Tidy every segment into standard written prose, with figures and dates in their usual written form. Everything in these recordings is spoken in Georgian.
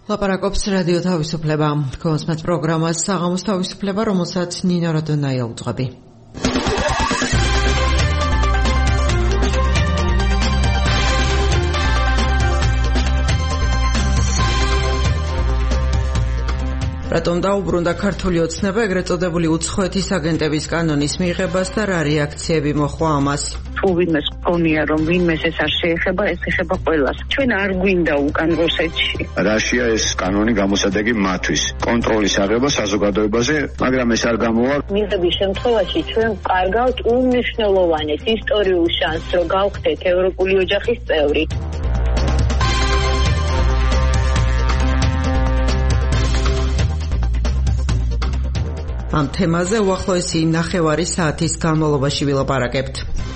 ლაპარაკობს რადიო თავისუფლება. Კონსმეთ პროგრამას საღამოს თავისუფლება, რომელსაც ნინო რადონაია უძღვები. რატომ დაუბრუნდა ქართული ოცნება ეგრეთ წოდებული უცხოეთის აგენტების კანონის მიღებას და რა რეაქციები მოჰყვა ამას? თუ ვინმეს გქონია რომ ვინმეს ეს არ შეეხება, ეს ეხება ყველას. ჩვენ არ გვინდა უკან რუსეთში. რაშია ეს კანონი გამოსადეგი მათთვის. კონტროლის აღება საზოგადოებაზე, მაგრამ ეს არ გამოვა. მიღების შემთხვევაში ჩვენ კარგავთ უმნიშვნელოვანეს ისტორიულ შანსს, რომ გავხდეთ ევროპული ოჯახის წევრი. ამ თემაზე უახლოესი 9 საათის განმავლობაში ვილაპარაკებთ.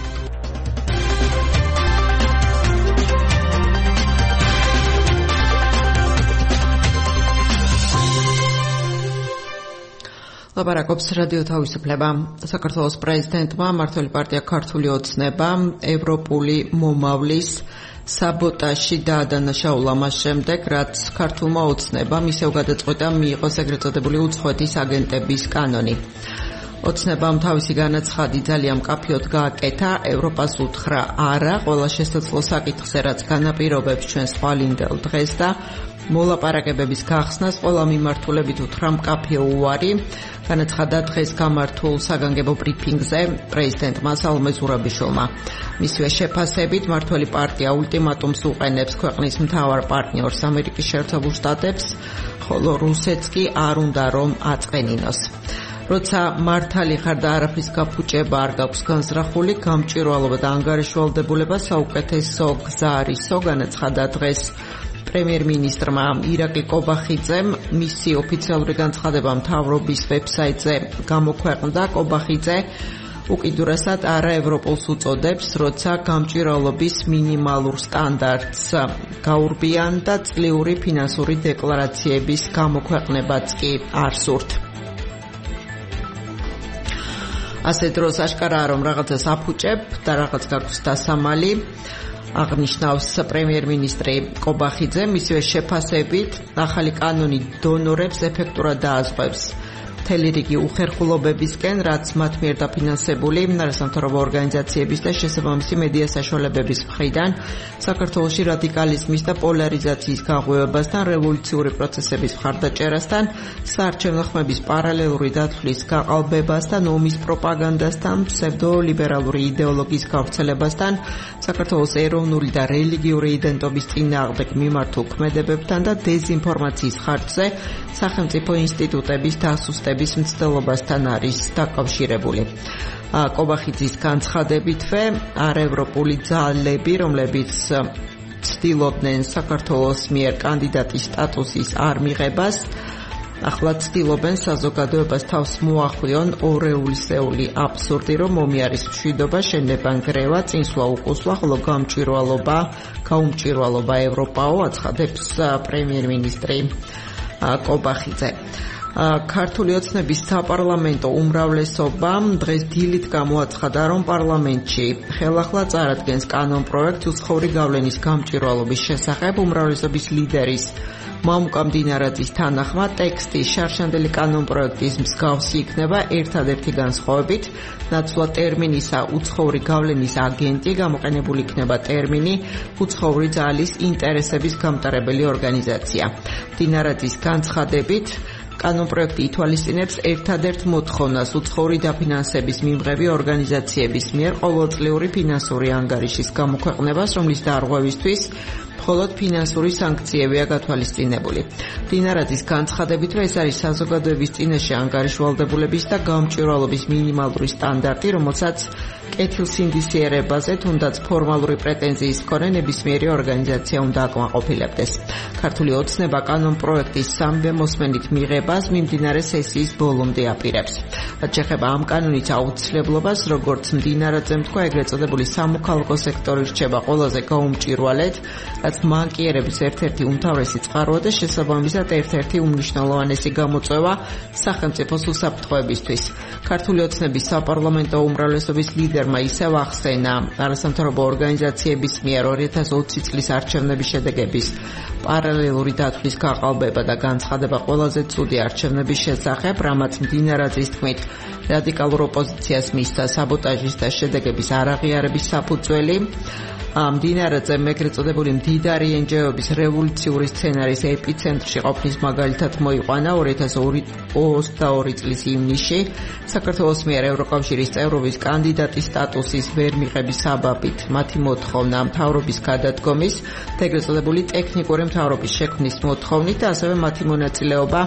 ლაპარაკობს რადიო თავისუფლება. საქართველოს პრეზიდენტმა მმართველი პარტია ქართული ოცნება ევროპული მომავლის საბოტაჟში დაადანაშაულა მას შემდეგ, რაც ქართულმა ოცნებამ ისევ გადაწყვიტა მიიღოს ეგრეთ წოდებული უცხოეთის აგენტების კანონი. ოცნებამ თავისი განაცხადი ძალიან მკაფიოდ გააკეთა, ევროპას უთხრა არა ყველა შესაძლო საკითხზე, რაც განაპირობებს ჩვენს ხვალინდელ დღეს და მოლაპარაკებების გახსნას ყველა მიმართულებით უთხრა მკაფიო უარი. განაცხადა დღეს გამართულ საგანგებო ბრიფინგზე პრეზიდენტმა სალომე ზურაბიშვილმა. მისივე შეფასებით მმართველი პარტია ულტიმატუმს უყენებს ქვეყნის მთავარ პარტნიორს ამერიკის შეერთებულ შტატებს, ხოლო რუსეთს კი არ უნდა რომ აწყენინოს. როცა მართალი ხარ და არაფრის გაფუჭება არ გაქვს განზრახული, გამჭვირვალობა და ანგარიშვალდებულება საუკეთესო გზა არისო, განაცხადა დღეს პრემიერ-მინისტრმა ირაკლი კობახიძემ. მისი ოფიციალური განცხადება მთავრობის ვებსაიტზე გამოქვეყნდა. კობახიძე უკიდურესად არაევროპულს უწოდებს, როცა გამჭვირვალობის მინიმალურ სტანდარტს გაურბიან და წლიური ფინანსური დეკლარაციების გამოქვეყნებაც კი არ სურთ. ასე დროს აშკარაა, რომ რაღაცას აფუჭებ და რაღაც გაქვს დასამალი, აღნიშნავს პრემიერ-მინისტრი კობახიძე. მისივე შეფასებით ახალი კანონი დონორებს ეფექტურად დააზღვევს მთელი რიგი უხერხულობებისკენ, რაც მათ მიერ დაფინანსებული არასამთავრობო ორგანიზაციების და შესაბამისი მედია საშუალებების მხრიდან საქართველოში რადიკალიზმის და პოლარიზაციის გაღვივებასთან, რევოლუციური პროცესების მხარდაჭერასთან, საარჩევნო ხმების პარალელური დათვლის გაყალბებასთან, ომის პროპაგანდასთან, ფსევდოლიბერალური იდეოლოგიის გავრცელებასთან, საქართველოს ეროვნული და რელიგიური იდენტობის წინააღმდეგ მიმართულ ქმედებებთან და დეზინფორმაციის ხარჯზე სახელმწიფო ინსტიტუტების დასუსტების მცდელობასთან არის დაკავშირებული. კობახიძის განცხადებითვე არაევროპული ძალები, რომლებიც ცდილობდნენ საქართველოს მიერ კანდიდატის სტატუსის არ მიღებას, ახლა ცდილობენ საზოგადოებას თავს მოახვიონ ორეულისეული აბსურდი, რომ ომი არის მშვიდობა, შენდება ნგრევა, წინსვლა უკუსვლა, ხოლო გაუმჭვირვალობა ევროპაო, აცხადებს პრემიერ-მინისტრი კობახიძე. ქართული ოცნების საპარლამენტო უმრავლესობამ დღეს დილით გამოაცხადა, რომ პარლამენტში ხელახლა წარადგენს კანონპროექტს უცხოური გავლენის გამჭვირვალობის შესახებ. უმრავლესობის ლიდერის მამუკა მდინარაძის თანახმად ტექსტი შარშანდელი კანონპროექტის მსგავსი იქნება, ერთადერთი განსხვავებით ნაცვლად ტერმინისა უცხოური გავლენის აგენტი გამოყენებული იქნება ტერმინი უცხოური ძალის ინტერესების გამტარებელი ორგანიზაცია. მდინარაძის განცხადებით კანონპროექტი ითვალისწინებს ერთადერთ მოთხოვნას უცხოური დაფინანსების მიმღები ორგანიზაციების მიერ ყოველწლიური ფინანსური ანგარიშის გამოქვეყნებას, რომლის დარღვევისთვის მხოლოდ ფინანსური სანქციებია გათვალისწინებული. მდინარაძის განცხადებით, ეს არის საზოგადოების წინაშე ანგარიშვალდებულების და გამჭვირვალობის მინიმალური სტანდარტი, რომელსაც კეთილსინდისიერებაზე თუნდაც ფორმალური პრეტენზიის მქონე ნებისმიერი ორგანიზაცია უნდა აკმაყოფილებდეს. ქართული ოცნება კანონპროექტის სამივე მოსმენით მიღებას მიმდინარე სესიის ბოლომდე აპირებს. რაც შეეხება ამ კანონის აუცილებლობას, როგორც მდინარაძემ თქვა, ეგრეთ წოდებული სამოქალაქო სექტორი რჩება ყველაზე გაუმჭვირვალედ, რაც რაც მანკიერების ერთ-ერთი უმთავრესი წყაროა და შესაბამისად ერთ-ერთი უმნიშვნელოვანესი გამოწვევა სახელმწიფოს უსაფრთხოებისთვის. ქართული ოცნების საპარლამენტო უმრავლესობის ლიდერმა ისევ ახსენა არასამთავრობო ორგანიზაციების მიერ 2020 წლის არჩევნების შედეგების პარალელური დათვლის გაყალბება და განცხადება ყველაზე ცუდი არჩევნების შესახებ, რამაც მდინარაძის თქმით რადიკალურ ოპოზიციას მისცა საბოტაჟის და შედეგების არაღიარების საფუძველი. მდინარაძემ ეგრეთ წოდებული მდიდარი ენჯეოების რევოლუციური სცენარის ეპიცენტრში ყოფნის მაგალითად მოიყვანა 2022 წლის ივნისში საქართველოს მიერ ევროკავშირის წევრობის კანდიდატის სტატუსის ვერ მიღების საბაბით მათი მოთხოვნა მთავრობის გადადგომის და ეგრეთ წოდებული ტექნიკური მთავრობის შექმნის მოთხოვნით და ასევე მათი მონაწილეობა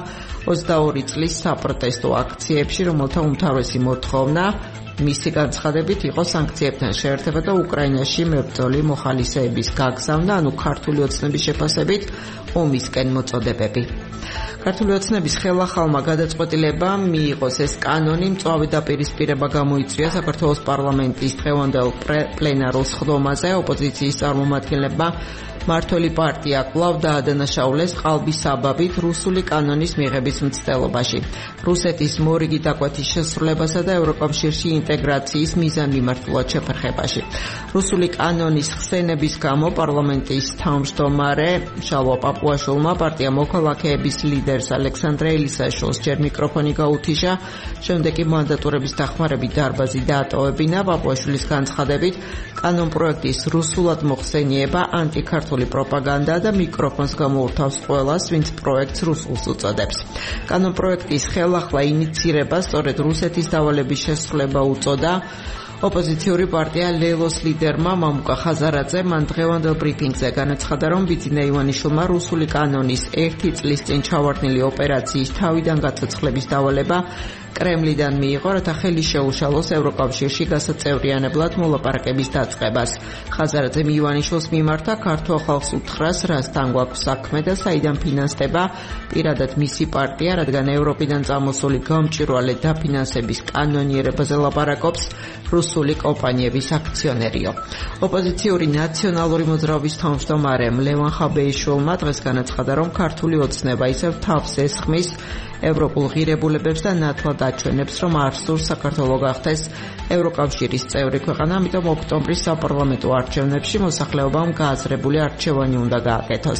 22 წლის საპროტესტო აქციებში, რომელთა უმთავრესი მოთხოვნა მისი განცხადებით იყო სანქციებთან შეერთება და უკრაინაში მებრძოლი მოხალისეების გაგზავნა, ანუ ქართული ოცნების შეფასებით ომისკენ მოწოდებები. ქართული ოცნების ხელახალმა გადაწყვეტილებამ მიიღოს ეს კანონი, მწვავე დაპირისპირება გამოიწვია საქართველოს პარლამენტის დღევანდელ პლენარულ სხდომაზე, ოპოზიციის წარმომადგენლებმა მართველი პარტია კვლავ დაადანაშაულეს ყალბის საბაბით რუსული კანონის მიღების მცდელობაში. რუსეთის მორიგი დაკვეთის შესრულებასა და ევროკავშირში ინტეგრაციის მიზანმიმართულად შეფერხებაში. რუსული კანონის ხსენების გამო პარლამენტის თავმჯდომარე შალვა პაპუაშვილმა პარტია მოქალაქეების ლიდერს ალექსანდრე ელისაშვილს ჯერ მიკროფონი გაუთიშა, შემდეგ კი მანდატურების დახმარებით დარბაზი დაატოვებინა. პაპუაშვილის განცხადებით კანონპროექტის რუსულად მოხსენიება ანტიქართული პროპაგანდა და მიკროფონს გამოურთავს ყველას, ვინც პროექტს რუსულს უწოდებს. კანონპროექტის ხელახლა ინიცირება სწორედ რუსეთის დავალების შესრულება უწოდა ოპოზიციური პარტია ლელოს ლიდერმა მამუკა ხაზარაძემ მან დღევანდელ ბრიფინგზე განაცხადა, რომ ბიძინა ივანიშვილმა რუსული კანონის 1 წლის წინ ჩავარდნილი ოპერაციის თავიდან გაცოცხლების დავალება კრემლიდან მიიღო, რათა ხელი შეუშალოს ევროკავშირში გასაწევრიანებლად მოლაპარაკების დაწყებას. ხაზარაძემ ივანიშვილს მიმართა ქართულ ხალხს უთხრას, რასთან გვაქვს საქმე და საიდან ფინანსდება პირადად მისი პარტია, რადგან ევროპიდან წამოსული გამჭვირვალე დაფინანსების კანონიერებაზე ლაპარაკობს რუსული კომპანიების აქციონერიო. ოპოზიციური ნაციონალური მოძრაობის თავმჯდომარემ ლევან ხაბეიშვილმა დღეს განაცხადა, რომ ქართული ოცნება ისევ თავს ესხმის ევროპულ ღირებულებებს და ნათლად აჩვენებს, რომ არ სურს საქართველო გახდეს ევროკავშირის წევრი ქვეყანა, ამიტომ ოქტომბრის საპარლამენტო არჩევნებში მოსახლეობამ გააზრებული არჩევანი უნდა გააკეთოს.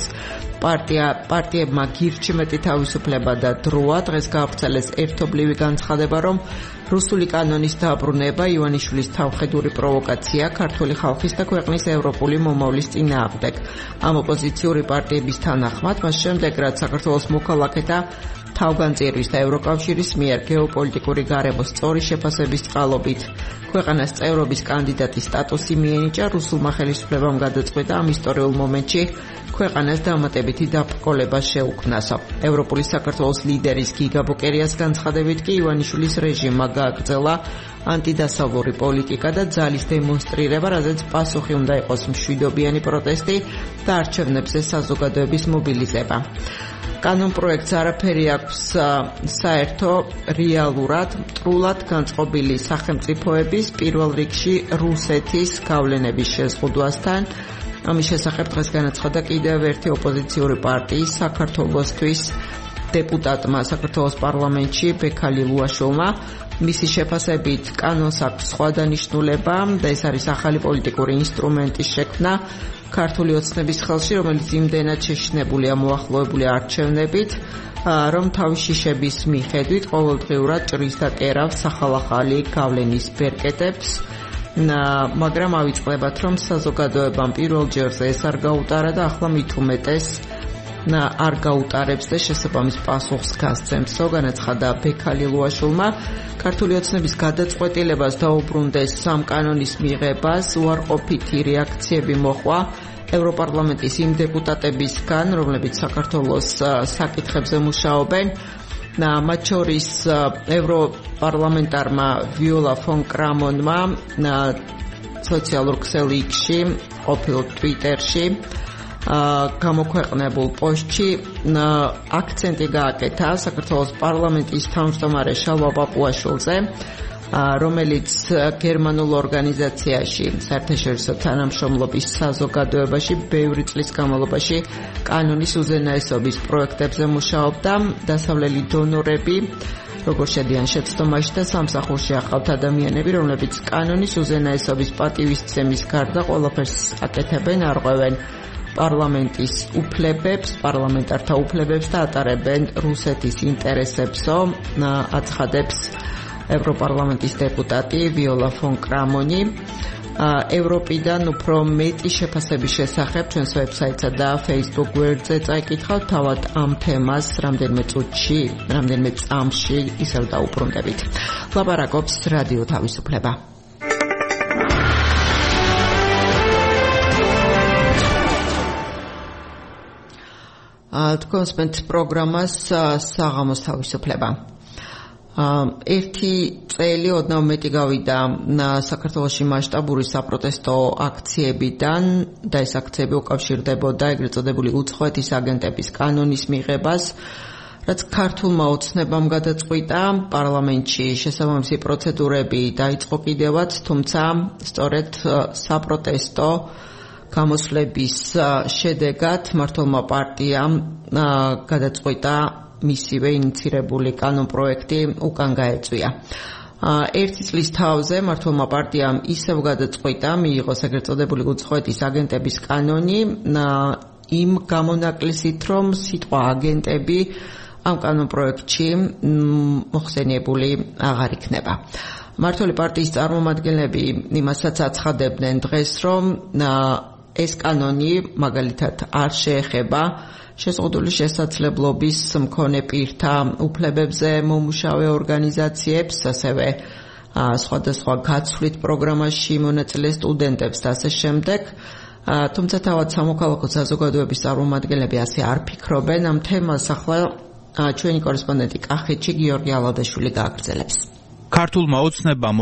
პარტიებმა გირჩი მეტი თავისუფლება და დროა დღეს გაავრცელეს ერთობლივი განცხადება, რომ რუსული კანონის დაბრუნება ივანიშვილის თავხედური პროვოკაცია ქართული ხალხის და ქვეყნის ევროპული მომავლის წინააღმდეგ. ამ ოპოზიციური პარტიების თანახმად, მას შემდეგ რაც საქართველოს მოქალაქეთა თავგანწირვის და ევროკავშირის მიერ გეოპოლიტიკური გარემოს სწორი შეფასების წყალობით ქვეყანას წევრობის კანდიდატის სტატუსი მიენიჭა, რუსულმა ხელისუფლებამ გადაწყვიტა ამ ისტორიულ მომენტში ქვეყანას დამატებითი დაბრკოლება შეუქმნასო. ევროპული საქართველოს ლიდერის გიგა ბოკერიას განცხადებით კი ივანიშვილის რეჟიმმა გააგრძელა ანტიდასავლური პოლიტიკა და ძალის დემონსტრირება, რაზეც პასუხი უნდა იყოს მშვიდობიანი პროტესტი და არჩევნებზე საზოგადოების მობილიზება. კანონპროექტს არაფერი აქვს საერთო რეალურად მტრულად განწყობილი სახელმწიფოების, პირველ რიგში რუსეთის გავლენების შეზღუდვასთან. ამის შესახებ დღეს განაცხადა კიდევ ერთი ოპოზიციური პარტიის საქართველოსთვის დეპუტატმა საქართველოს პარლამენტში ბექალი ლუაშვილმა. მისი შეფასებით კანონს აქვს სხვა დანიშნულება და ეს არის ახალი პოლიტიკური ინსტრუმენტის შექმნა ქართული ოცნების ხელში, რომელიც იმდენად შეშინებულია მოახლოებული არჩევნებით, რომ თავის შიშების მიხედვით ყოველდღიურად ჭრის და კერავს ახალ-ახალი გავლენის ბერკეტებს. მაგრამ ავიწყდებათ, რომ საზოგადოებამ პირველ ჯერზე ეს არ გაუტარა და ახლა მით უმეტეს არ გაუტარებს და შესაბამის პასუხს გასცემს, განაცხადა ბექალი ლუაშვილმა. ქართული ოცნების გადაწყვეტილებას დაუბრუნდეს სამ კანონის მიღებას უარყოფითი რეაქციები მოჰყვა ევროპარლამენტის იმ დეპუტატებისგან, რომლებიც საქართველოს საკითხებზე მუშაობენ. მათ შორის ევროპარლამენტარმა ვიოლა ფონ კრამონმა სოციალურ ქსელი X-ში, ყოფილ Twitter-ში გამოქვეყნებულ პოსტში აქცენტი გააკეთა საქართველოს პარლამენტის თავმჯდომარე შალვა პაპუაშვილზე, რომელიც გერმანულ ორგანიზაციაში საერთაშორისო თანამშრომლობის საზოგადოებაში ბევრი წლის განმავლობაში კანონის უზენაესობის პროექტებზე მუშაობდა. დასავლელი დონორები როგორ შედიან შეცდომაში და სამსახურში ახავთ ადამიანები, რომლებიც კანონის უზენაესობის პატივისცემის გარდა ყველაფერს აკეთებენ, არღვევენ პარლამენტის უფლებებს, პარლამენტართა უფლებებს და ატარებენ რუსეთის ინტერესებსო, აცხადებს ევროპარლამენტის დეპუტატი ვიოლა ფონ კრამონი. ევროპიდან უფრო მეტი შეფასების შესახებ ჩვენს ვებსაიტსა და Facebook გვერდზე წაიკითხავთ. თავად ამ თემას რამდენიმე წუთში, რამდენიმე წამში ისევ დაუბრუნდებით. ლაპარაკობს რადიო თავისუფლება. თქვენ სმენთ პროგრამას საღამოს თავისუფლება. ერთი წელი ოდნავ მეტი გავიდა საქართველოში მასშტაბური საპროტესტო აქციებიდან და ეს აქციები უკავშირდებოდა ეგრეთ წოდებული უცხოეთის აგენტების კანონის მიღებას, რაც ქართულმა ოცნებამ გადაწყვიტა. პარლამენტში შესაბამისი პროცედურები დაიწყო კიდევაც, თუმცა სწორედ საპროტესტო გამოსვლების შედეგად მმართველმა პარტიამ გადაწყვიტა მისივე ინიცირებული კანონპროექტი უკან გაეწვია. ერთი წლის თავზე მმართველმა პარტიამ ისევ გადაწყვიტა მიიღოს ეგრეთ წოდებული უცხოეთის აგენტების კანონი იმ გამონაკლისით, რომ სიტყვა აგენტები ამ კანონპროექტში მოხსენიებული აღარ იქნება. მმართველი პარტიის წარმომადგენლები იმასაც აცხადებდნენ დღეს, რომ ეს კანონი მაგალითად არ შეეხება შეზღუდული შესაძლებლობის მქონე პირთა უფლებებზე მომუშავე ორგანიზაციებს, ასევე სხვადასხვა გაცვლით პროგრამაში მონაწილე სტუდენტებს და ასე შემდეგ. თუმცა თავად სამოქალაქო საზოგადოების წარმომადგენლები ასე არ ფიქრობენ. ამ თემას ახლა ჩვენი კორესპონდენტი კახეთში გიორგი ალადაშვილი გააგრძელებს. ქართულმა ოცნებამ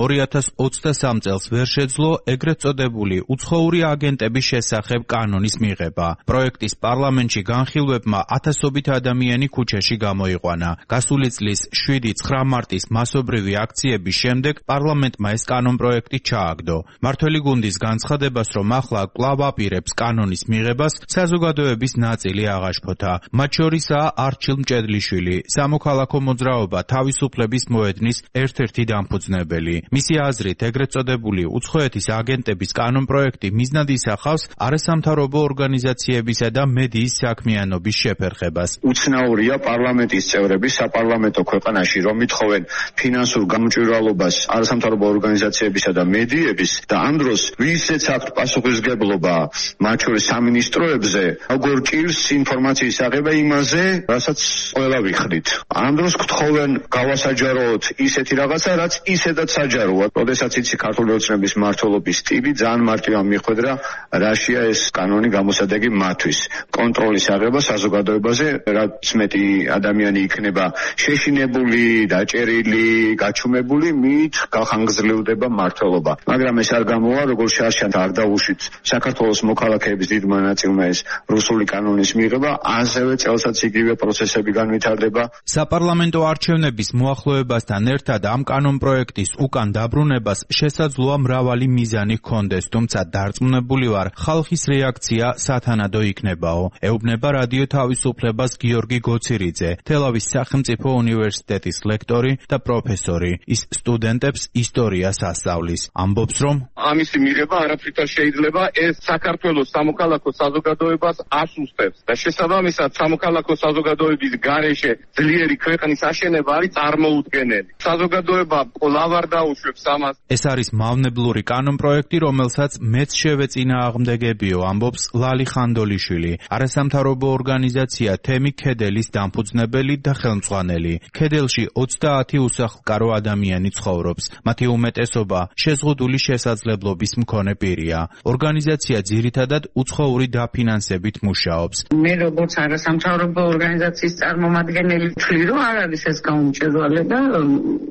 2023 წელს ვერ შეძლო ეგრეთ წოდებული უცხოური აგენტების შესახებ კანონის მიღება. პროექტის პარლამენტში განხილვებმა ათასობით ადამიანი ქუჩაში გამოიყვანა. გასული წლის 7-9 მარტის მასობრივი აქციების შემდეგ პარლამენტმა ეს კანონპროექტი ჩააგდო. მმართველი გუნდის განცხადებას, რომ ახლა კვლავ აპირებს კანონის მიღებას, საზოგადოების ნაწილი აღაშფოთა. მათ შორისაა არჩილ მჭედლიშვილი, სამოქალაქო მოძრაობა თავისუფლების მოედნის ერთ-ერთი დამფუძნებელი. მისი აზრით, ეგრეთ წოდებული უცხოეთის აგენტების კანონპროექტი მიზნად ისახავს არასამთავრობო ორგანიზაციებისა და მედიის საქმიანობის შეფერხებას. უცნაურია პარლამენტის წევრები საპარლამენტო ქვეყანაში, რომ ითხოვენ ფინანსურ გამჭვირვალობას არასამთავრობო ორგანიზაციებისა და მედიების და ამ დროს ვისაც აქვთ პასუხისმგებლობა მათ შორის სამინისტროებზე, როგორ ჭირს ინფორმაციის აღება იმაზე, რასაც ყველა ვიხდით. ამ დროს გთხოვენ გავასაჯაროთ ისეთი რაღაცა, რაც ისედაც საჯაროა. როდესაც იცი ქართული ოცნების მმართველობის ტიპი ძალიან მარტივად მიხვედრა, რაშია ეს კანონი გამოსადეგი მათთვის. კონტროლის აღება საზოგადოებაზე, რაც მეტი ადამიანი იქნება შეშინებული, დაჭერილი, გაჩუმებული, მით გახანგრძლივდება მმართველობა. მაგრამ ეს არ გამოვა, როგორც შარშან არ დაუშვით საქართველოს მოქალაქეების დიდმა ნაწილმა ეს რუსული კანონის მიღება, ასევე წელსაც იგივე პროცესები განვითარდება. საპარლამენტო არჩევნების მოახლოებასთან ერთად ამ კანონპროექტის უკან დაბრუნებას შესაძლოა მრავალი მიზანი ჰქონდეს, თუმცა დარწმუნებული ვარ, ხალხის რეაქცია სათანადო იქნებაო. ეუბნება რადიო თავისუფლებას გიორგი გოცირიძე, თელავის სახელმწიფო უნივერსიტეტის ლექტორი და პროფესორი. ის სტუდენტებს ისტორიას ასწავლის. ამბობს, რომ ამისი მიღება არაფრით შეიძლება ეს საქართველოს სამოქალაქო საზოგადოებას ასუსტებს და შესაბამისად სამოქალაქო საზოგადოების გარეშე ძლიერი ქვეყნის აშენება არის წარმოუდგენელი. საზოგადოება კვლავ არ დაუშვებს ამას. ეს არის მავნებლური კანონპროექტი, რომელსაც მეც შევეწინააღმდეგებიო, ამბობს ლალი ხანდოლიშვილი, არასამთავრობო ორგანიზაცია თემი ქედელის დამფუძნებელი და ხელმძღვანელი. ქედელში 30 უსახლკარო ადამიანი ცხოვრობს. მათი უმეტესობა შეზღუდული შესაძლებლობის მქონე პირია. ორგანიზაცია ძირითადად უცხოური დაფინანსებით მუშაობს. მე როგორც არასამთავრობო ორგანიზაციის წარმომადგენელი ვთვლი, რომ არ არის ეს გაუმჭვირვალე და ნებისმიერ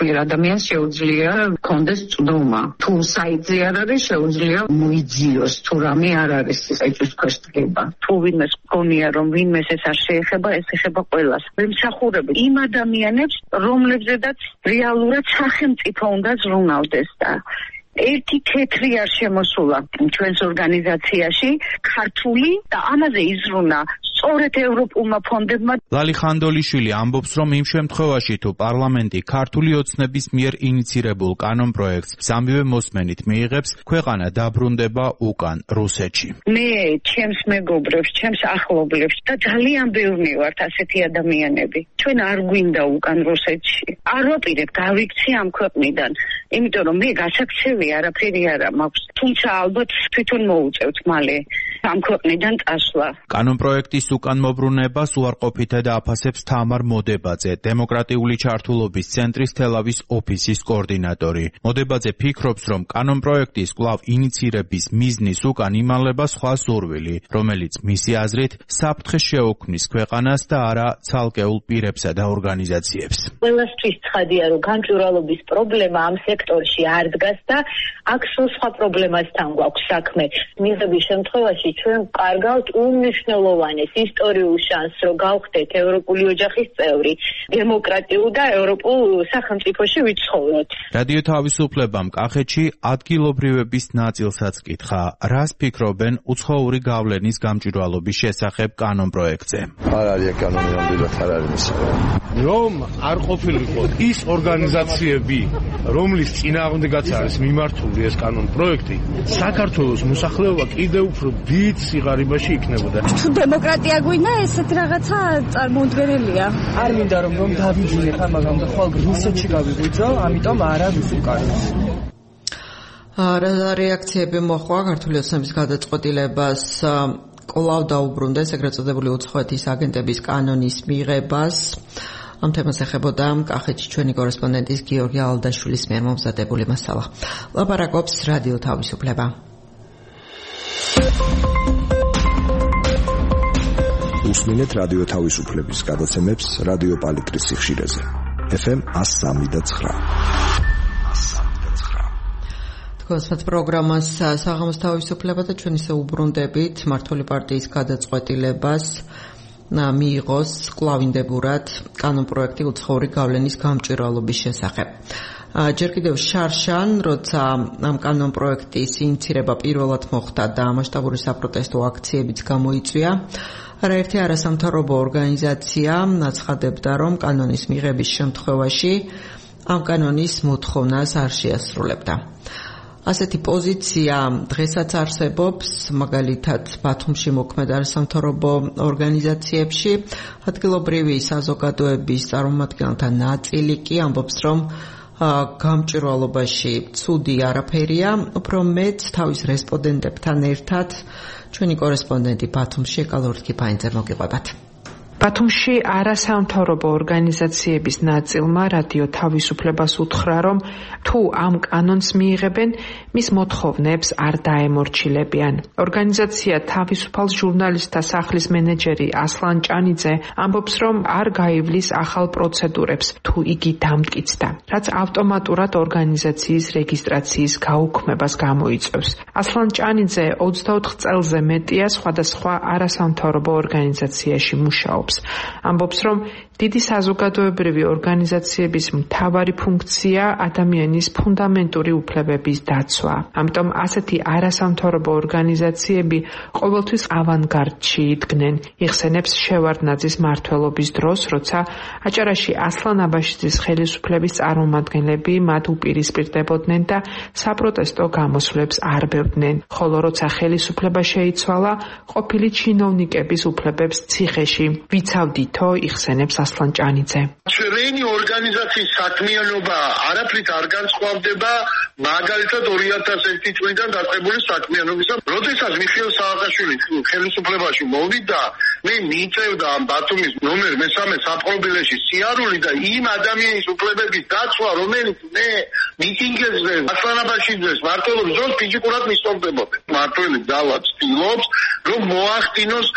ნებისმიერ ადამიანს შეუძლია კონდეს წვდომა. თუ საიტზე არ არის, შეუძლია მოიძიოს, თუ რამე არ არის საიტის ქვეშ დგება. თუ ვინმეს გონია, რომ ვინმეს ეს არ შეეხება, ეს ეხება ყველას. ვიმსახურებ იმ ადამიანებს, რომლებზედაც რეალურად სახელმწიფო უნდა ზრუნავდეს და ერთი თეთრი არ შემოსულა ჩვენს ორგანიზაციაში ქართული და ამაზე იზრუნა სწორედ ევროპულმა ფონდებმა. ლალი ხანდოლიშვილი ამბობს, რომ იმ შემთხვევაში თუ პარლამენტი ქართული ოცნების მიერ ინიცირებულ კანონპროექტს სამივე მოსმენით მიიღებს, ქვეყანა დაბრუნდება უკან რუსეთში. მე ჩემს მეგობრებს, ჩემს ახლობლებს და ძალიან ბევრი ვართ ასეთი ადამიანები. ჩვენ არ გვინდა უკან რუსეთში. არ ვაპირებ გავიქცე ამ ქვეყნიდან, იმიტომ რომ მე გასაქცევი არაფერი არა მაქვს. თუმცა ალბათ თვითონ მოუწევთ მალე ამ ქვეყნიდან წასვლა. კანონპროექტის უკან მობრუნებას უარყოფითად აფასებს თამარ მოდებაძე, დემოკრატიული ჩართულობის ცენტრის თელავის ოფისის კოორდინატორი. მოდებაძე ფიქრობს, რომ კანონპროექტის კვლავ ინიცირების მიზნის უკან იმალება სხვა სურვილი, რომელიც მისი აზრით საფრთხეს შეუქმნის ქვეყანას და არა ცალკეულ პირებსა და ორგანიზაციებს. ყველასთვის ცხადია, რომ გამჭვირვალობის პრობლემა ამ სექტორში არ დგას და აქ სულ სხვა პრობლემასთან გვაქვს საქმე. მიღების შემთხვევაში ჩვენ ვკარგავთ უმნიშვნელოვანეს ისტორიულ შანსს, რომ გავხდეთ ევროპული ოჯახის წევრი, დემოკრატიულ და ევროპულ სახელმწიფოში ვიცხოვროთ. რადიო თავისუფლებამ კახეთში ადგილობრივების ნაწილსაც კითხა, რას ფიქრობენ უცხოური გავლენის გამჭვირვალობის შესახებ კანონპროექტზე. არ არის კანონი ამდენად არ არის. რომ არ ყოფილიყო ის ორგანიზაციები, რომლის წინააღმდეგაც არის მიმართული ეს კანონპროექტი, საქართველოს მოსახლეობა კიდევ უფრო დიდ სიღარიბეში იქნებოდა. თუ დემოკრატია გვინდა, ესეთი რაღაცა წარმოუდგენელია. არ მინდა რომ დავიძინეთ ამაგამ და ხვალ რუსეთში გავიღვიძო, ამიტომ არა რუსულ კანონს. რეაქციები მოხდა ქართული ოცნების გადაწყვეტილებას კვლავ დაუბრუნდეს ეგრეთ წოდებული უცხოეთის აგენტების კანონის მიღებას. ამ თემას ეხებოდა კახეთში ჩვენი კორესპონდენტის გიორგი ალდაშვილის მიერ მომზადებული მასალა. ლაპარაკობს რადიო თავისუფლება. უსმინეთ რადიო თავისუფლების გადაცემებს რადიო პალიტრის სიხშირეზე. FM 103.9. თქვენს პროგრამას საღამოს თავისუფლება და ჩვენ ისე უბრუნდებით მმართველი პარტიის გადაწყვეტილებას მიიღოს კვლავინდებურად კანონპროექტი უცხოური გავლენის გამჭვირვალობის შესახებ. ჯერ კიდევ შარშან, როცა ამ კანონპროექტის ინიცირება პირველად მოხდა და მასშტაბური საპროტესტო აქციებიც გამოიწვია, არაერთი არასამთავრობო ორგანიზაცია აცხადებდა, რომ კანონის მიღების შემთხვევაში ამ კანონის მოთხოვნას არ შეასრულებდა. ასეთი პოზიცია დღესაც არსებობს, მაგალითად ბათუმში მოქმედ არასამთავრობო ორგანიზაციებში, ადგილობრივი საზოგადოების წარმომადგენელთა ნაწილი კი ამბობს, რომ გამჭვირვალობაში ცუდი არაფერია, უფრო მეც თავის რესპონდენტებთან ერთად ჩვენი კორესპონდენტი ბათუმში ეკალორით კიფაინძე მოგიყვებათ. ბათუმში არასამთავრობო ორგანიზაციების ნაწილმა რადიო თავისუფლებას უთხრა, რომ თუ ამ კანონს მიიღებენ, მის მოთხოვნებს არ დაემორჩილებიან. ორგანიზაცია თავისუფალ ჟურნალისტთა სახლის მენეჯერი ასლან ჭანიძე ამბობს, რომ არ გაივლის ახალ პროცედურებს, თუ იგი დამტკიცდა, რაც ავტომატურად ორგანიზაციის რეგისტრაციის გაუქმებას გამოიწვევს. ასლან ჭანიძე 24 წელზე მეტია სხვადასხვა არასამთავრობო ორგანიზაციაში მუშაობს. ამბობს, რომ დიდი საზოგადოებრივი ორგანიზაციების მთავარი ფუნქცია ადამიანის ფუნდამენტური უფლებების დაცვა. ამიტომ ასეთი არასამთავრობო ორგანიზაციები ყოველთვის ავანგარდში იდგნენ, იხსენებს შევარდნაძის მმართველობის დროს, როცა აჭარაში ასლან აბაშიძის ხელისუფლების წარმომადგენლები მათ უპირისპირდებოდნენ და საპროტესტო გამოსვლებს არბევდნენ, ხოლო როცა ხელისუფლება შეიცვალა, ყოფილი ჩინოვნიკების უფლებებს ციხეში ვიცავდითო, იხსენებს ასლან ჭანიძე. ჩვენი ორგანიზაციის საქმიანობა არაფრით არ განსხვავდება მაგალითად 2001 წლიდან დაწყებული საქმიანობისა, როდესაც მიხეილ სააკაშვილი ხელისუფლებაში მოვიდა, მე მიწევდა ამ ბათუმის ნომერ მესამე საპყრობილეში სიარული და იმ ადამიანის უფლებების დაცვა, რომელიც მე მიტინგებზე, ასლანაბაშიძეს მმართველობის დროს ფიზიკურად მისწორდებოდა. მმართველი ძალა ცდილობს, რომ მოახდინოს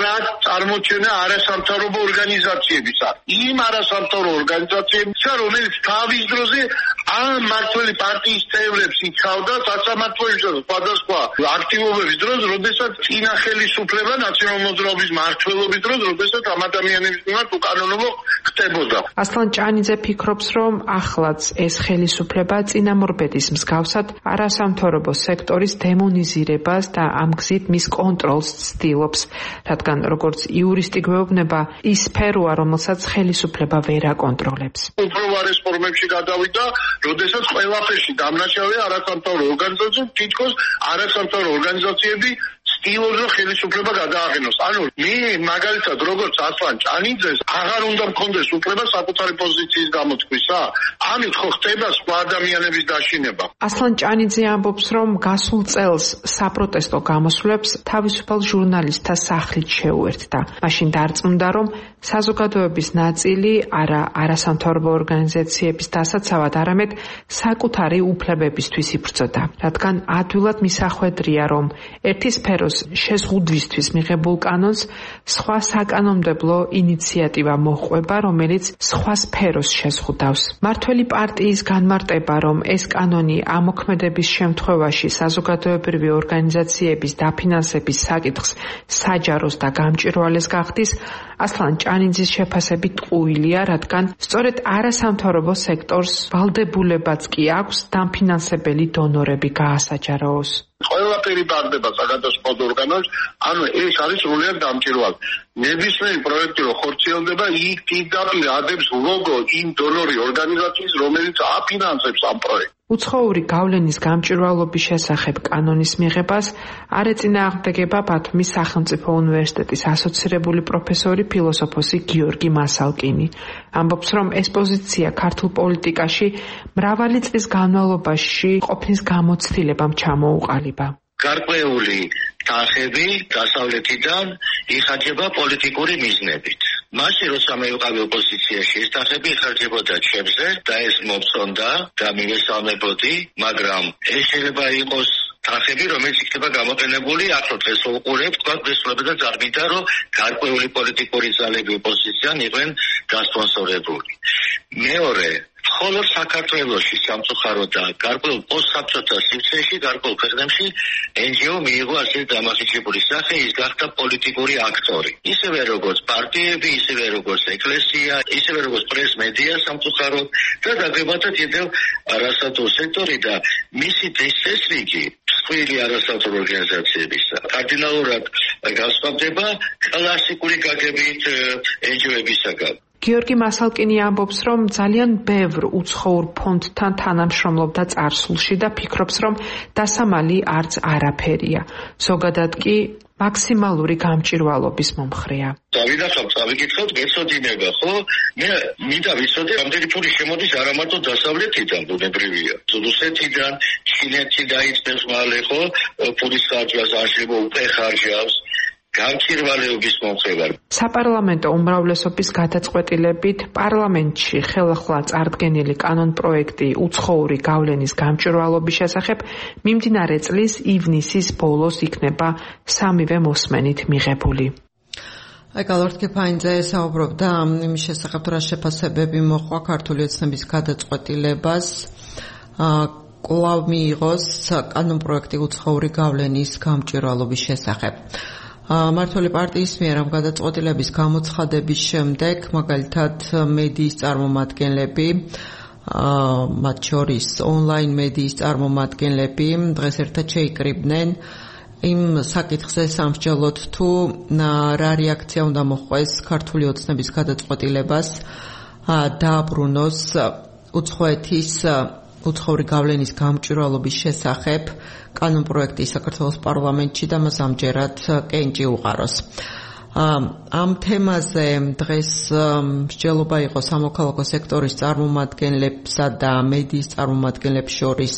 წარმოჩენა არასამთავრობო ორგანიზაციებისა. იმ არასამთავრობო ორგანიზაციებისა, რომელიც თავის დროზე ამ მმართველი პარტიის წევრებს იცავდა სასამართლოებისა და სხვადასხვა აქტივობების დროს, როდესაც წინა ხელისუფლება ნაციონალურ მოძრაობის მმართველობის დროს, როდესაც ამ ადამიანების მიმართ უკანონო ხდებოდა. ასლან ჭანიძე ფიქრობს, რომ ახლაც ეს ხელისუფლება წინამორბედის მსგავსად არასამთავრობო სექტორის დემონიზირებას და ამ გზით მის კონტროლს ცდილობს. რადგან როგორც იურისტი გვეუბნება, ის სფეროა, რომელსაც ხელისუფლება ვერ აკონტროლებს. უფრო რესპორმებში გადავიდა, როდესაც ყველაფერში დამნაშავეა არასამთავრობო ორგანიზაციები, თითქოს არასამთავრობო ორგანიზაციები ცდილობს, რომ ხელისუფლება გადააღენოს. ანუ მე მაგალითად როგორც ასლან ჭანიძეს აღარ უნდა მქონდეს უფლება საკუთარი პოზიციის გამოთქვისა. ამით ხო ხდება სხვა ადამიანების დაშინება. ასლან ჭანიძე ამბობს, რომ გასულ წელს საპროტესტო გამოსვლებს თავისუფალ ჟურნალისტთა სახლით შეუერთდა. მაშინ დარწმუნდა, რომ საზოგადოების ნაწილი არასამთავრობო ორგანიზაციების დასაცავად, არამედ საკუთარი უფლებებისთვის იბრძოდა. რადგან ადვილად მისახვედრია, რომ ერთი სფეროს შეზღუდვისთვის მიღებულ კანონს სხვა საკანონმდებლო ინიციატივა მოჰყვება, რომელიც სხვა სფეროს შეზღუდავს. მმართველი პარტიის განმარტება, რომ ეს კანონი ამოქმედების შემთხვევაში საზოგადოებრივი ორგანიზაციების დაფინანსების საკითხს საჯაროს და გამჭვირვალეს გახდის, ასლან ჭანიძის შეფასებით ტყუილია, რადგან სწორედ არასამთავრობო სექტორს ვალდებულებაც კი აქვს დამფინანსებელი დონორები გაასაჯაროოს. ყველაფერი ბარდება საგადასახადო ორგანოებს, ანუ ეს არის სრულიად დამჭირვალი. ნებისმიერი პროექტი რო ხორციელდება, იქ პირდაპირ ადებს ლოგო იმ დონორი ორგანიზაციის, რომელიც აფინანსებს ამ პროექტს. უცხოური გავლენის გამჭვირვალობის შესახებ კანონის მიღებას არ ეწინააღმდეგება ბათუმის სახელმწიფო უნივერსიტეტის ასოცირებული პროფესორი ფილოსოფოსი გიორგი მასალკინი. ამბობს, რომ ეს პოზიცია ქართულ პოლიტიკაში მრავალი წლის განმავლობაში ყოფნის გამოცდილებამ ჩამოუყალიბა. გარკვეული თანხები დასავლეთიდან იხარჯება პოლიტიკური მიზნებით. მაშინ როცა მე ვიყავი ოპოზიციაში, ეს თანხები იხარჯებოდა ჩემზე და ეს მომწონდა და მივესალმებოდი, მაგრამ ეს შეიძლება იყოს თანხები, რომელიც იქნება გამოყენებული ახლა დღეს უყურებთ, თქვა დღესულება და ძარბიდა, რომ გარკვეული პოლიტიკური ძალები ოპოზიციან იყვნენ დასპონსორებული. მეორე მხოლოდ საქართველოში სამწუხაროდ და გარკვეულ პოსტსაბჭოთა სივრცეში, გარკვეულ ქვეყნებში NGO მიიღო ასე დამახინჯებული სახე, ის გახდა პოლიტიკური აქტორი. ისევე როგორც პარტიები, ისევე როგორც ეკლესია, ისევე როგორც პრეს-მედია სამწუხაროდ და დაგვებათა კიდევ არასამთავრობო სექტორი და მისი წესრიგი მსხვილი არასამთავრობო ორგანიზაციებისა კარდინალურად განსხვავდება კლასიკური გაგებით NGO-ებისაგან. გიორგი მასალკინი ამბობს, რომ ძალიან ბევრ უცხოურ ფონდთან თანამშრომლობდა წარსულში და ფიქრობს, რომ დასამალი არც არაფერია. ზოგადად კი მაქსიმალური გამჭვირვალობის მომხრეა. დავინახავთ, წავიკითხავთ, გეცოდინება, ხო? მე მინდა ვიცოდე, რამდენი ფული შემოდის არა მარტო დასავლეთიდან, ბუნებრივია. რუსეთიდან, ჩინეთიდან დაიწყებს მალე, ხო? ფულის ხარჯვას აშლება უკვე ხარჯავს. გამჭვირვალეობის მომხრეა. საპარლამენტო უმრავლესობის გადაწყვეტილებით პარლამენტში ხელახლა წარდგენილი კანონპროექტი უცხოური გავლენის გამჭვირვალობის შესახებ მიმდინარე წლის ივნისის ბოლოს იქნება სამივე მოსმენით მიღებული. ეკალორდ კეფაინძე საუბრობდა იმის შესახებ, რა შეფასებები მოყვა ქართული ოცნების გადაწყვეტილებას კვლავ მიიღოს კანონპროექტი უცხოური გავლენის გამჭვირვალობის შესახებ. მმართველი პარტიის მიერ ამ გადაწყვეტილების გამოცხადების შემდეგ, მაგალითად, მედიის წარმომადგენლები, მათ შორის ონლაინ მედიის წარმომადგენლები დღეს ერთად შეიკრიბნენ იმ საკითხზე სამსჯელოდ თუ რა რეაქცია უნდა მოჰყვეს ქართული ოცნების გადაწყვეტილებას დააბრუნოს უცხოეთის უცხოური გავლენის გამჭვირვალობის შესახებ კანონპროექტი საქართველოს პარლამენტში და მას ამჯერად კენჭი უყაროს. ამ თემაზე დღეს მსჯელობა იყო სამოქალაქო სექტორის წარმომადგენლებსა და მედიის წარმომადგენლებს შორის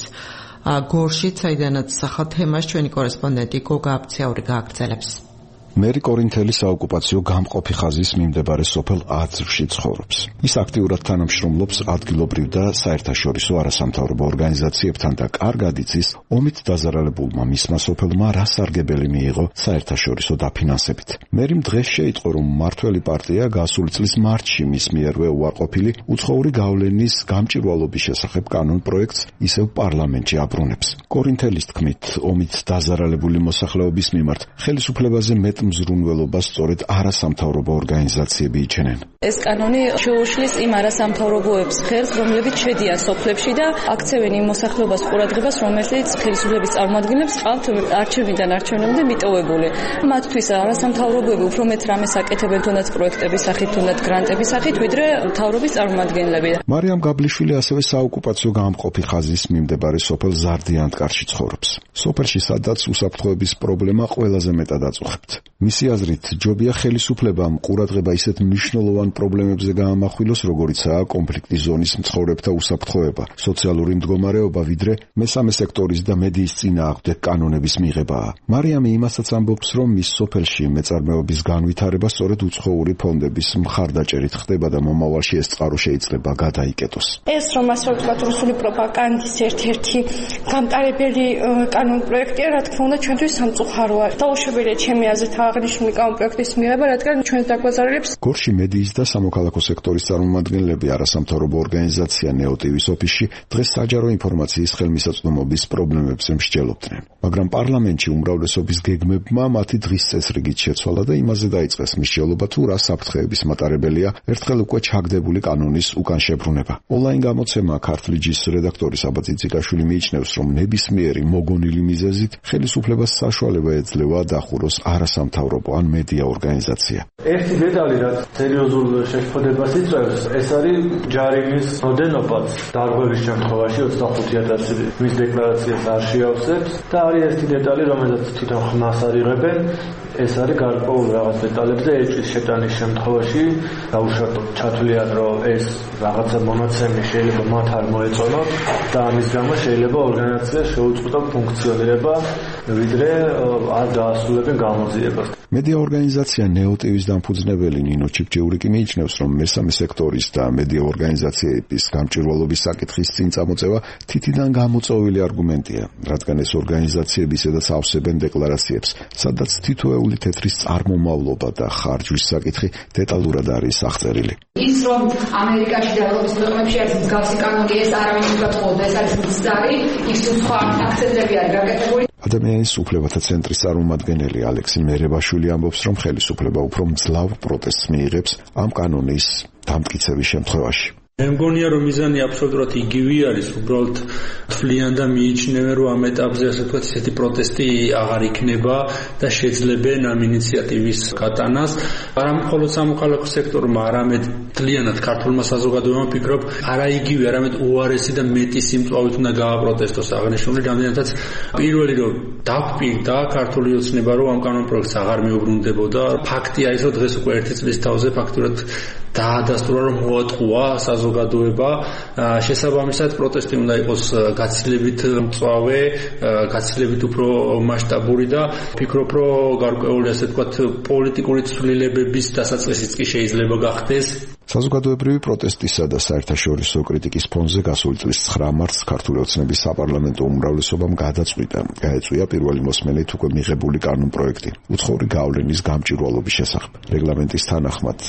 გორშით, საიდანაც ახალ თემას ჩვენი კორესპონდენტი გოგა აბცაური გააგრძელებს. მერი კორინთელი საოკუპაციო გამყოფი ხაზის მიმდებარე სოფელ აძრში ცხოვრობს. ის აქტიურად თანამშრომლობს ადგილობრივ და საერთაშორისო არასამთავრობო ორგანიზაციებთან და კარგად იცის ომით დაზარალებულმა მისმა სოფელმა რა სარგებელი მიიღო საერთაშორისო დაფინანსებით. მერიმ დღეს შეიტყო, რომ მმართველი პარტია გასული წლის მარტში მის მიერვე უარყოფილი უცხოური გავლენის გამჭვირვალობის შესახებ კანონ პროექტს ისევ პარლამენტში აბრუნებს. კორინთელის თქმით, ომით დაზარალებული მოსახლეობის მიმართ ხელისუფლებაზე მეტ მზრუნველობას სწორედ არასამთავრობო ორგანიზაციები იჩენენ. ეს კანონი შეუშლის იმ არასამთავრობოებს ხერს, რომლებიც შედიან სოფლებში და აქცევენ იმ მოსახლეობას ყურადღებას, რომელიც ხელისუფლების წარმომადგენლებს ყავთ არჩევნიდან არჩევნამდე მიტოვებული. მათთვის არასამთავრობოები უფრო მეტ რამეს აკეთებენ თუნდაც პროექტების სახით, თუნდაც გრანტების სახით, ვიდრე მთავრობის წარმომადგენლები. მარიამ გაბლიშვილი ასევე საოკუპაციო გამყოფი ხაზის მიმდებარე სოფელ ზარდიანთკარში ცხოვრობს. სოფელში სადაც უსაფრთხოების პრობლემა ყველაზე მეტად აწუხებთ. მისი აზრით, ჯობია ხელისუფლებამ ყურადღება ისეთ მნიშვნელოვან პრობლემებზე გაამახვილოს, როგორიცაა კონფლიქტის ზონის მცხოვრებთა უსაფრთხოება, სოციალური მდგომარეობა, ვიდრე მესამე სექტორის და მედიის წინააღმდეგ კანონების მიღებაა. მარიამი იმასაც ამბობს, რომ მის სოფელში მეწარმეობის განვითარება სწორედ უცხოური ფონდების მხარდაჭერით ხდება და მომავალში ეს წყარო შეიძლება გადაიკეტოს. ეს რომ ასე ვთქვათ, რუსული პროპაგანდის ერთ-ერთი გამტარებელი კანონ პროექტია, რა თქმა უნდა, ჩვენთვის სამწუხაროა. დაუშვებელია ჩემი აზრით აღნიშნული კანონ პროექტის მიღება, რადგან ჩვენს დაგვაზარებს. გორში მედიის და სამოქალაქო სექტორის წარმომადგენლები არასამთავრობო ორგანიზაცია ნეოტივის ოფისში დღეს საჯარო ინფორმაციის ხელმისაწვდომობის პრობლემებზე მსჯელობდნენ. მაგრამ პარლამენტში უმრავლესობის გეგმებმა მათი დღის წესრიგით შეცვალა და იმაზე დაიწყეს მსჯელობა, თუ რა საფრთხეების მატარებელია ერთხელ უკვე ჩაგდებული კანონის უკან შებრუნება. ონლაინ გამოცემა ქართლიჯის რედაქტორი საბა ციციკაშვილი მიიჩნევს, რომ ნებისმიერი მოგონილი მიზეზით ხელისუფლებას საშუალება ეძლევა დახუროს არასამთავრობო ან მედია ორგანიზაცია. ერთი დეტალი, რაც სერიოზულ შეფოდებას იწვევს, ეს არის ჯარიმის მოდენობა დარღვევის შემთხვევაში 25,000 მის დეკლარაციას არ შეავსებს და არის ერთი დეტალი, რომელსაც თვითონ ხმას არ იღებენ. ეს არის გარკვეული რაღაც დეტალებზე ეჭვის შეტანის შემთხვევაში დაუშვათ ჩათვლიან, რომ ეს რაღაცა მონაცემი შეიძლება მათ არ მოეწონოთ და ამის გამო შეიძლება ორგანიზაცია შეუწყო ფუნქციონირება, ვიდრე არ დაასრულებენ გამოძიებას. მედია ორგანიზაცია ნეოტივის დამფუძნებელი ნინო ჩიფჩეული კი მიიჩნევს, რომ მესამე სექტორის და მედია ორგანიზაციების გამჭვირვალობის საკითხის წინ წამოწევა თითიდან გამოწვეული არგუმენტია, რადგან ეს ორგანიზაციები ისედაც ავსებენ დეკლარაციებს, სადაც თითოეული თეთრის წარმომავლობა და ხარჯვის საკითხი დეტალურად არის აღწერილი. ის რომ ამერიკაში და ევროპის ქვეყნებში არის მსგავსი კანონი, ეს არავინ უბათხოვდა, ეს არის მცდარი, ის სხვა აქცენტები არის გაკეთებული. ადამიანის უფლებათა ცენტრის წარმომადგენელი ალექსი მერებაშვილი ამბობს, რომ ხელისუფლება უფრო მძლავ პროტესტს მიიღებს ამ კანონის დამტკიცების შემთხვევაში. მე მგონია, რომ მიზანი აბსოლუტურად იგივე არის, უბრალოდ თვლიან და მიიჩნევენ, რომ ამ ეტაპზე ასე ვთქვათ, ესეთი პროტესტი აღარ იქნება და შეძლებენ ამ ინიციატივის გატანას. არა მხოლოდ სამოქალაქო სექტორმა, არამედ მთლიანად ქართულმა საზოგადოებამ ვფიქრობ, არა იგივე, არამედ უარესი და მეტი სიმწვავით უნდა გააპროტესტოს აღნიშნული, რამდენადაც პირველი რომ დაგვპირდა ქართული ოცნება, რომ ამ კანონ პროექტს აღარ მეუბრუნდებოდა. ფაქტია ის, რომ დღეს უკვე 1 წლის თავზე ფაქტურად დაადასტურა, რომ მოატყუა საზოგადოება. შესაბამისად პროტესტი უნდა იყოს გაცილებით მწვავე, გაცილებით უფრო მასშტაბური და ვფიქრობ, რომ გარკვეული ასე ვთქვათ პოლიტიკური ცვლილებების დასაწყისიც კი შეიძლება გახდეს. საზოგადოებრივი პროტესტისა და საერთაშორისო კრიტიკის ფონზე გასული წლის 9 მარტს ქართული ოცნების საპარლამენტო უმრავლესობამ გაეწვია პირველი მოსმენით უკვე მიღებული კანონ პროექტი უცხოური გავლენის გამჭვირვალობის შესახებ. რეგლამენტის თანახმად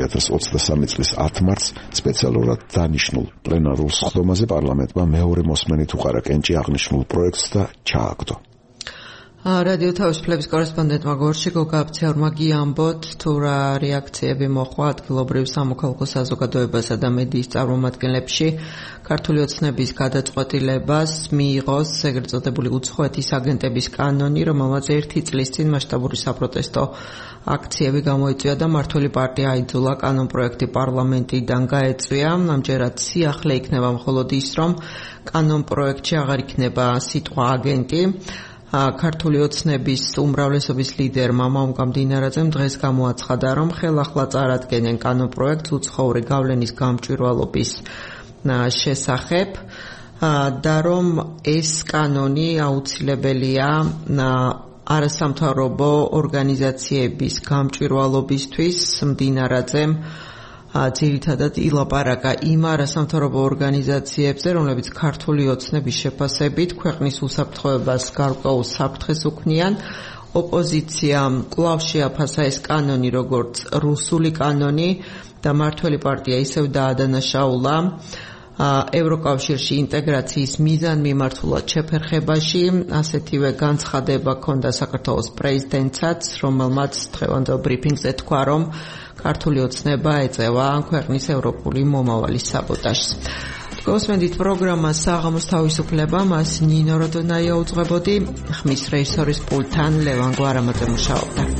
2023 წლის 10 მარტს სპეციალურად დანიშნულ პლენარულ სხდომაზე პარლამენტმა მეორე მოსმენით უყარა კენჭი აღნიშნულ პროექტს და ჩააგდო. რადიო თავისუფლების კორესპონდენტმა გორში გოგა აბცაურმა გიამბოთ, თუ რა რეაქციები მოხდა ადგილობრივ სამოქალაქო საზოგადოებასა და მედიის წარმომადგენლებში ქართული ოცნების გადაწყვეტილებას მიიღოს ეგრეთ წოდებული უცხოეთის აგენტების კანონი, რომელმაც 1 წლის წინ მასშტაბური საპროტესტო აქციები გამოიწვია და მმართველი პარტია აიძულა კანონ პროექტი პარლამენტიდან გაეწვია. ამჯერად სიახლე იქნება მხოლოდ ის, რომ კანონ პროექტში აღარ იქნება სიტყვა აგენტი. ქართული ოცნების უმრავლესობის ლიდერმა მაუმ გამდინარაძემ დღეს გამოაცხადა, რომ ხელახლა წარადგენენ კანონპროექტს უცხოური გავლენის გამჭვირვალობის შესახებ და რომ ეს კანონი აუცილებელია არასამთავრობო ორგანიზაციების გამჭვირვალობისთვის. მდინარაძემ ძირითადად ილაპარაკა იმ არასამთავრობო ორგანიზაციებზე, რომლებიც ქართული ოცნების შეფასებით ქვეყნის უსაფრთხოებას გარკვეულ საფრთხეს უქმნიან. ოპოზიციამ კვლავ შეაფასა ეს კანონი როგორც რუსული კანონი და მართველი პარტია ისევ დაადანაშაულა ევროკავშირში ინტეგრაციის მიზანმიმართულად შეფერხებაში. ასეთივე განცხადება ჰქონდა საქართველოს პრეზიდენტსაც, რომელმაც დღევანდელ ბრიფინგზე თქვა, რომ ქართული ოცნება ეწევა ქვეყნის ევროპული მომავლის საბოტაჟს. გოსმენდით პროგრამა საღამოს თავისუფლება, მას ნინო როდონაია უძღვებოდი, ხმის რეჟისორის პულტთან ლევან გვარამაძე მუშაობდა.